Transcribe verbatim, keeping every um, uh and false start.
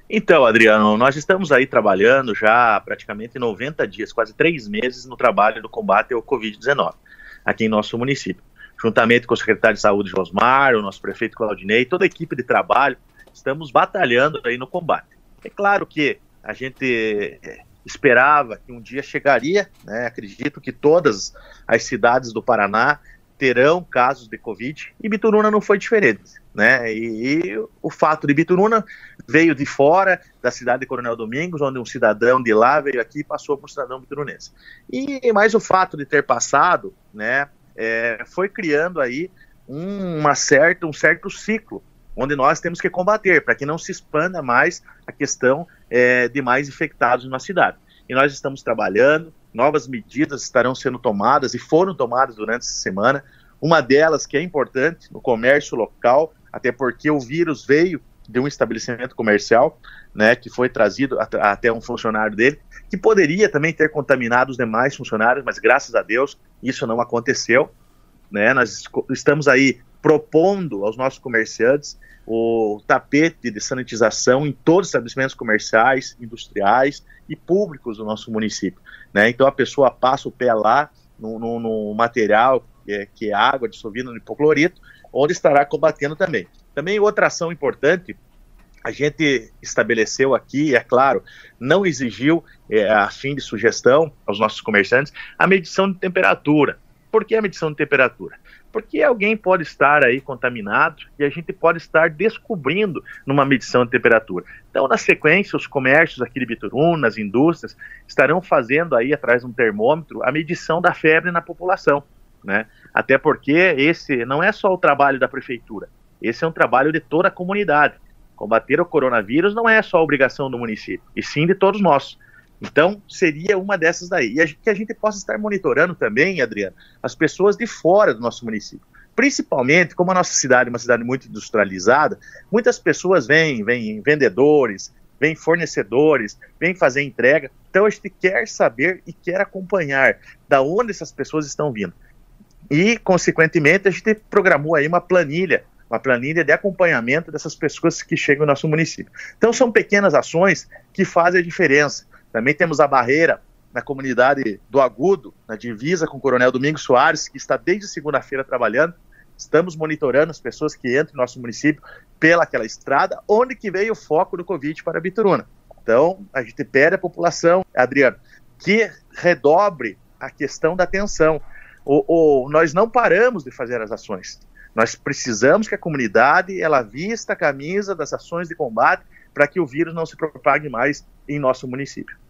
Então, Adriano, nós estamos aí trabalhando já há praticamente noventa dias, quase três meses, no trabalho do combate ao covid dezenove, aqui em nosso município. Juntamente com o secretário de Saúde, Josmar, o nosso prefeito Claudinei, toda a equipe de trabalho, estamos batalhando aí no combate. É claro que a gente esperava que um dia chegaria, né? Acredito que todas as cidades do Paraná terão casos de Covid, e Bituruna não foi diferente, né? E, e o fato de Bituruna veio de fora da cidade de Coronel Domingos, onde um cidadão de lá veio aqui e passou por um cidadão biturunense. E mais o fato de ter passado, né, é, foi criando aí um, uma certa, um certo ciclo, onde nós temos que combater, para que não se expanda mais a questão é, de mais infectados na cidade. E nós estamos trabalhando, novas medidas estarão sendo tomadas e foram tomadas durante essa semana. Uma delas, que é importante, no comércio local, até porque o vírus veio de um estabelecimento comercial, né, que foi trazido at- até um funcionário dele, que poderia também ter contaminado os demais funcionários, mas graças a Deus isso não aconteceu, né? Nós estamos aí propondo aos nossos comerciantes o tapete de sanitização em todos os estabelecimentos comerciais, industriais e públicos do nosso município, né? Então a pessoa passa o pé lá no, no, no material que é, que é água dissolvida no hipoclorito, onde estará combatendo também. Também outra ação importante, a gente estabeleceu aqui, é claro, não exigiu, é, a fim de sugestão aos nossos comerciantes, a medição de temperatura. Por que a medição de temperatura? Porque alguém pode estar aí contaminado e a gente pode estar descobrindo numa medição de temperatura. Então, na sequência, os comércios aqui de Bituruna, as indústrias, estarão fazendo aí, atrás de um termômetro, a medição da febre na população, né? Até porque esse não é só o trabalho da prefeitura, esse é um trabalho de toda a comunidade. Combater o coronavírus não é só a obrigação do município, e sim de todos nós. Então, seria uma dessas daí. E a gente, que a gente possa estar monitorando também, Adriano, as pessoas de fora do nosso município. Principalmente, como a nossa cidade é uma cidade muito industrializada, muitas pessoas vêm, vêm vendedores, vêm fornecedores, vêm fazer entrega. Então, a gente quer saber e quer acompanhar da onde essas pessoas estão vindo. E, consequentemente, a gente programou aí uma planilha, uma planilha de acompanhamento dessas pessoas que chegam no nosso município. Então, são pequenas ações que fazem a diferença. Também temos a barreira na comunidade do Agudo, na divisa com o Coronel Domingos Soares, que está desde segunda-feira trabalhando. Estamos monitorando as pessoas que entram no nosso município pelaquela estrada, onde que veio o foco do Covid para Bituruna. Então, a gente pede à população, Adriano, que redobre a questão da atenção. O, o, nós não paramos de fazer as ações. Nós precisamos que a comunidade ela vista a camisa das ações de combate para que o vírus não se propague mais em nosso município.